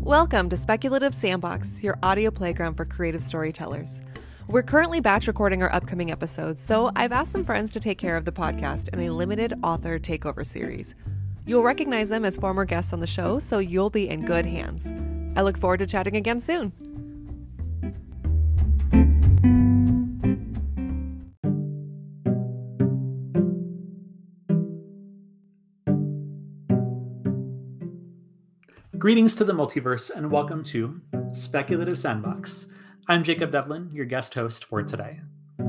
Welcome to Speculative Sandbox, your audio playground for creative storytellers. We're currently batch recording our upcoming episodes, so I've asked some friends to take care of the podcast in a limited author takeover series. You'll recognize them as former guests on the show, so you'll be in good hands. I look forward to chatting again soon. Greetings to the multiverse and welcome to Speculative Sandbox. I'm Jacob Devlin, your guest host for today.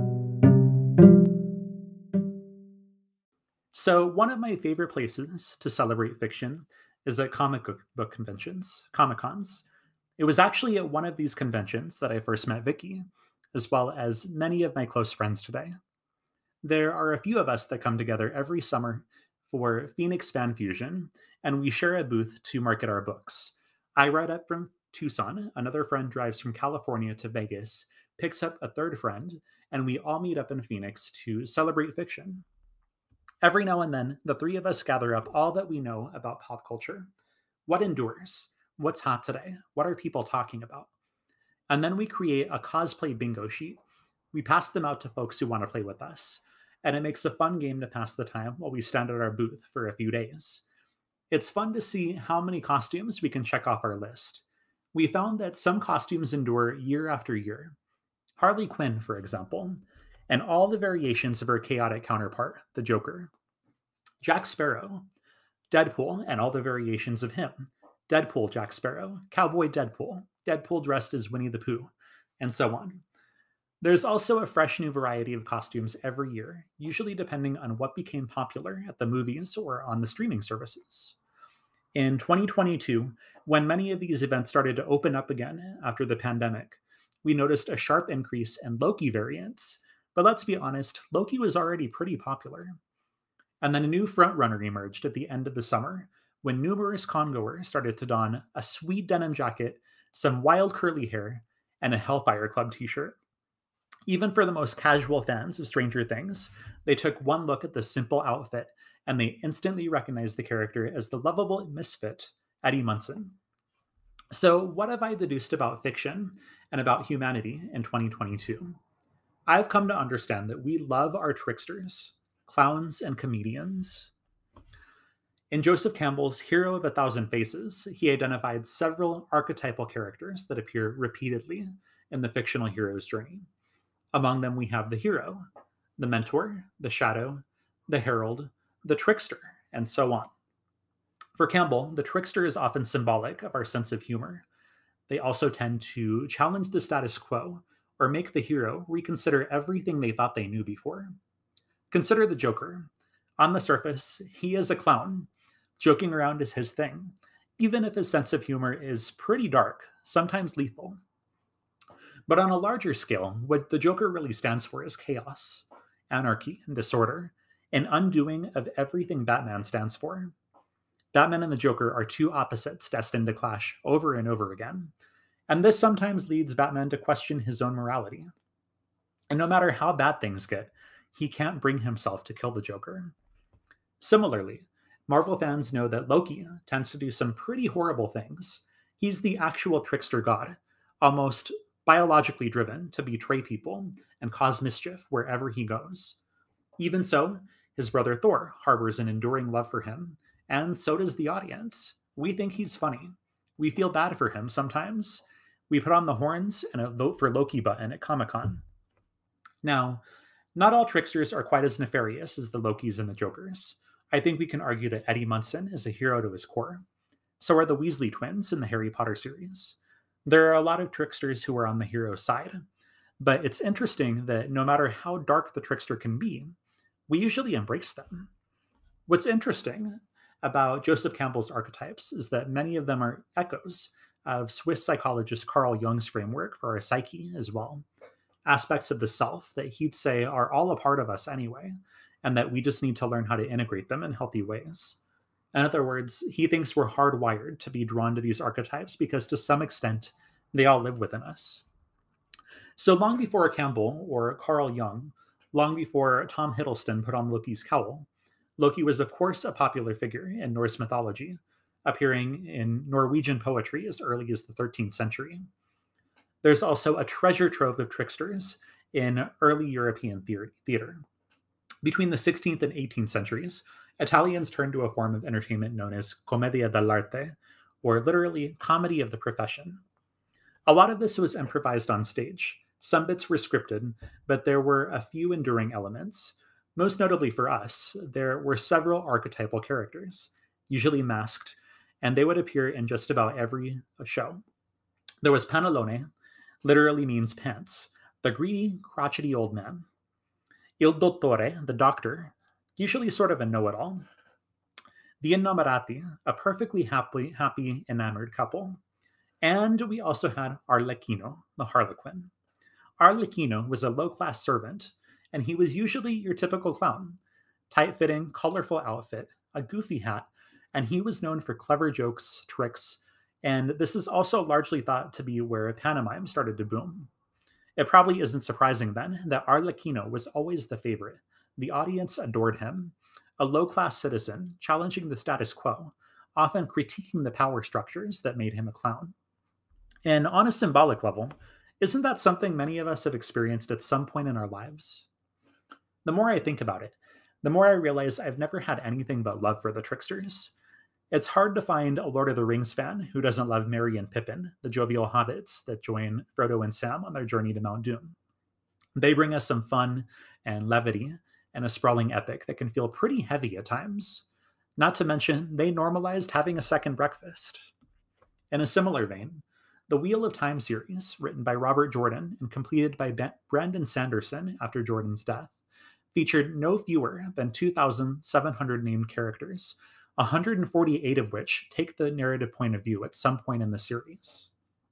So, one of my favorite places to celebrate fiction is at comic book conventions, Comic-Cons. It was actually at one of these conventions that I first met Vicky, as well as many of my close friends today. There are a few of us that come together every summer for Phoenix Fan Fusion, and we share a booth to market our books. I ride up from Tucson, another friend drives from California to Vegas, picks up a third friend, and we all meet up in Phoenix to celebrate fiction. Every now and then, the three of us gather up all that we know about pop culture. What endures? What's hot today? What are people talking about? And then we create a cosplay bingo sheet. We pass them out to folks who want to play with us, and it makes a fun game to pass the time while we stand at our booth for a few days. It's fun to see how many costumes we can check off our list. We found that some costumes endure year after year. Harley Quinn, for example, and all the variations of her chaotic counterpart, the Joker. Jack Sparrow, Deadpool, and all the variations of him. Deadpool Jack Sparrow, Cowboy Deadpool, Deadpool dressed as Winnie the Pooh, and so on. There's also a fresh new variety of costumes every year, usually depending on what became popular at the movies or on the streaming services. In 2022, when many of these events started to open up again after the pandemic, we noticed a sharp increase in Loki variants. But let's be honest, Loki was already pretty popular. And then a new frontrunner emerged at the end of the summer, when numerous congoers started to don a sweet denim jacket, some wild curly hair, and a Hellfire Club t-shirt. Even for the most casual fans of Stranger Things, they took one look at the simple outfit and they instantly recognized the character as the lovable misfit, Eddie Munson. So, what have I deduced about fiction and about humanity in 2022? I've come to understand that we love our tricksters, clowns, and comedians. In Joseph Campbell's Hero of a Thousand Faces, he identified several archetypal characters that appear repeatedly in the fictional hero's journey. Among them, we have the hero, the mentor, the shadow, the herald, the trickster, and so on. For Campbell, the trickster is often symbolic of our sense of humor. They also tend to challenge the status quo or make the hero reconsider everything they thought they knew before. Consider the Joker. On the surface, he is a clown. Joking around is his thing, even if his sense of humor is pretty dark, sometimes lethal. But on a larger scale, what the Joker really stands for is chaos, anarchy, and disorder, an undoing of everything Batman stands for. Batman and the Joker are two opposites destined to clash over and over again, and this sometimes leads Batman to question his own morality. And no matter how bad things get, he can't bring himself to kill the Joker. Similarly, Marvel fans know that Loki tends to do some pretty horrible things. He's the actual trickster god, almost biologically driven to betray people and cause mischief wherever he goes. Even so, his brother Thor harbors an enduring love for him, and so does the audience. We think he's funny. We feel bad for him sometimes. We put on the horns and a vote for Loki button at Comic-Con. Now, not all tricksters are quite as nefarious as the Lokis and the Jokers. I think we can argue that Eddie Munson is a hero to his core. So are the Weasley twins in the Harry Potter series. There are a lot of tricksters who are on the hero's side, but it's interesting that no matter how dark the trickster can be, we usually embrace them. What's interesting about Joseph Campbell's archetypes is that many of them are echoes of Swiss psychologist Carl Jung's framework for our psyche as well. Aspects of the self that he'd say are all a part of us anyway, and that we just need to learn how to integrate them in healthy ways. In other words, he thinks we're hardwired to be drawn to these archetypes because to some extent, they all live within us. So long before Campbell or Carl Jung, long before Tom Hiddleston put on Loki's cowl, Loki was of course a popular figure in Norse mythology, appearing in Norwegian poetry as early as the 13th century. There's also a treasure trove of tricksters in early European theater. Between the 16th and 18th centuries, Italians turned to a form of entertainment known as commedia dell'arte, or literally comedy of the profession. A lot of this was improvised on stage. Some bits were scripted, but there were a few enduring elements. Most notably for us, there were several archetypal characters, usually masked, and they would appear in just about every show. There was Pantalone, literally means pants, the greedy, crotchety old man. Il Dottore, the doctor, usually sort of a know-it-all. The Innamorati, a perfectly happy enamored couple. And we also had Arlecchino, the Harlequin. Arlecchino was a low-class servant, and he was usually your typical clown. Tight-fitting, colorful outfit, a goofy hat, and he was known for clever jokes, tricks, and this is also largely thought to be where pantomime started to boom. It probably isn't surprising then that Arlecchino was always the favorite. The audience adored him, a low-class citizen challenging the status quo, often critiquing the power structures that made him a clown. And on a symbolic level, isn't that something many of us have experienced at some point in our lives? The more I think about it, the more I realize I've never had anything but love for the tricksters. It's hard to find a Lord of the Rings fan who doesn't love Merry and Pippin, the jovial hobbits that join Frodo and Sam on their journey to Mount Doom. They bring us some fun and levity and a sprawling epic that can feel pretty heavy at times. Not to mention, they normalized having a second breakfast. In a similar vein, the Wheel of Time series, written by Robert Jordan and completed by Brandon Sanderson after Jordan's death, featured no fewer than 2,700 named characters, 148 of which take the narrative point of view at some point in the series.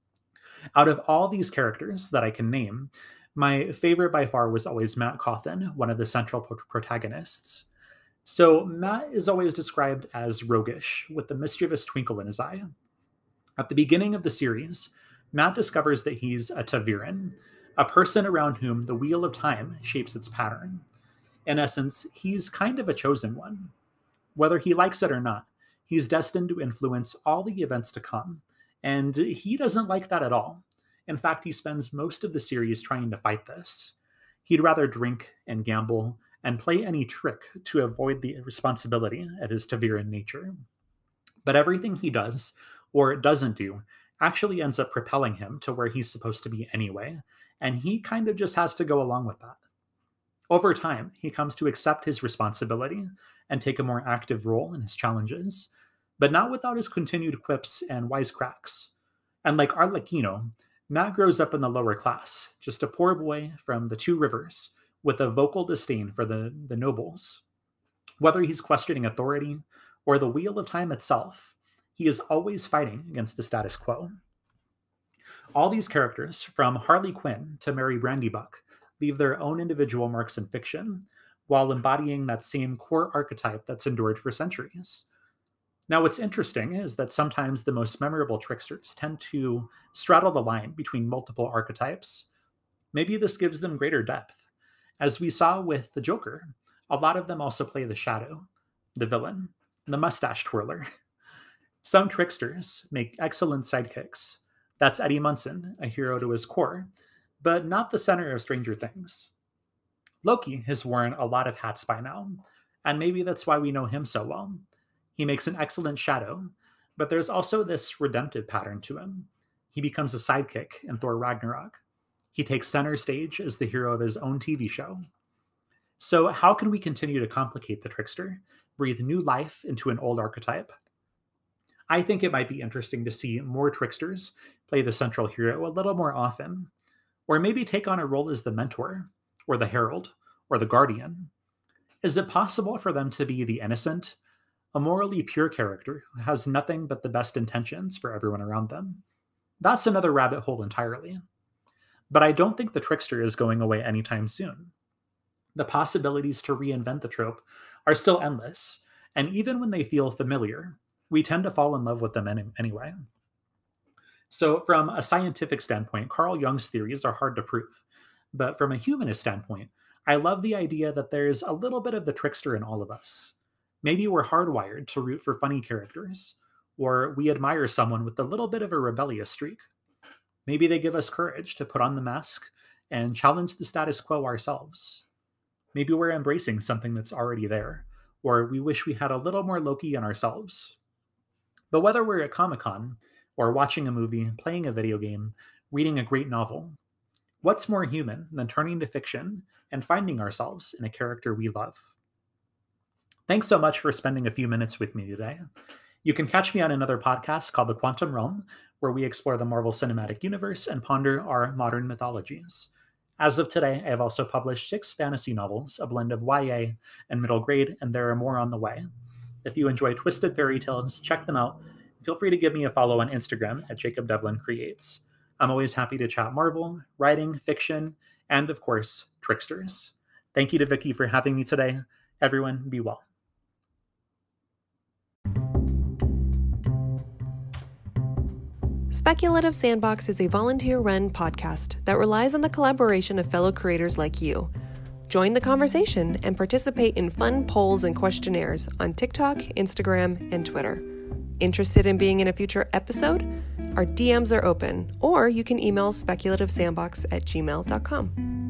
Out of all these characters that I can name, my favorite by far was always Matt Cawthon, one of the central protagonists. So Matt is always described as roguish, with the mischievous twinkle in his eye. At the beginning of the series, Matt discovers that he's a Taviran, a person around whom the Wheel of Time shapes its pattern. In essence, he's kind of a chosen one. Whether he likes it or not, he's destined to influence all the events to come, and he doesn't like that at all. In fact, he spends most of the series trying to fight this. He'd rather drink and gamble and play any trick to avoid the responsibility of his Taviran nature. But everything he does, or doesn't do, actually ends up propelling him to where he's supposed to be anyway, and he kind of just has to go along with that. Over time, he comes to accept his responsibility and take a more active role in his challenges, but not without his continued quips and wisecracks. And like Arlecchino, Matt grows up in the lower class, just a poor boy from the Two Rivers, with a vocal disdain for the nobles. Whether he's questioning authority or the Wheel of Time itself, he is always fighting against the status quo. All these characters, from Harley Quinn to Mary Brandybuck, leave their own individual marks in fiction, while embodying that same core archetype that's endured for centuries. Now, what's interesting is that sometimes the most memorable tricksters tend to straddle the line between multiple archetypes. Maybe this gives them greater depth. As we saw with the Joker, a lot of them also play the shadow, the villain, the mustache twirler. Some tricksters make excellent sidekicks. That's Eddie Munson, a hero to his core, but not the center of Stranger Things. Loki has worn a lot of hats by now, and maybe that's why we know him so well. He makes an excellent shadow, but there's also this redemptive pattern to him. He becomes a sidekick in Thor Ragnarok. He takes center stage as the hero of his own TV show. So how can we continue to complicate the trickster, breathe new life into an old archetype? I think it might be interesting to see more tricksters play the central hero a little more often, or maybe take on a role as the mentor, or the herald, or the guardian. Is it possible for them to be the innocent, a morally pure character who has nothing but the best intentions for everyone around them? That's another rabbit hole entirely. But I don't think the trickster is going away anytime soon. The possibilities to reinvent the trope are still endless, and even when they feel familiar, we tend to fall in love with them anyway. So from a scientific standpoint, Carl Jung's theories are hard to prove. But from a humanist standpoint, I love the idea that there's a little bit of the trickster in all of us. Maybe we're hardwired to root for funny characters, or we admire someone with a little bit of a rebellious streak. Maybe they give us courage to put on the mask and challenge the status quo ourselves. Maybe we're embracing something that's already there, or we wish we had a little more Loki in ourselves. But whether we're at Comic-Con, or watching a movie, playing a video game, reading a great novel, what's more human than turning to fiction and finding ourselves in a character we love? Thanks so much for spending a few minutes with me today. You can catch me on another podcast called The Quantum Realm, where we explore the Marvel Cinematic Universe and ponder our modern mythologies. As of today, I have also published 6 fantasy novels, a blend of YA and middle grade, and there are more on the way. If you enjoy twisted fairy tales, check them out. Feel free to give me a follow on Instagram at Jacob Devlin Creates. I'm always happy to chat Marvel, writing, fiction, and of course, tricksters. Thank you to Vicky for having me today. Everyone, be well. Speculative Sandbox is a volunteer-run podcast that relies on the collaboration of fellow creators like you. Join the conversation and participate in fun polls and questionnaires on TikTok, Instagram, and Twitter. Interested in being in a future episode? Our DMs are open, or you can email speculativesandbox@gmail.com.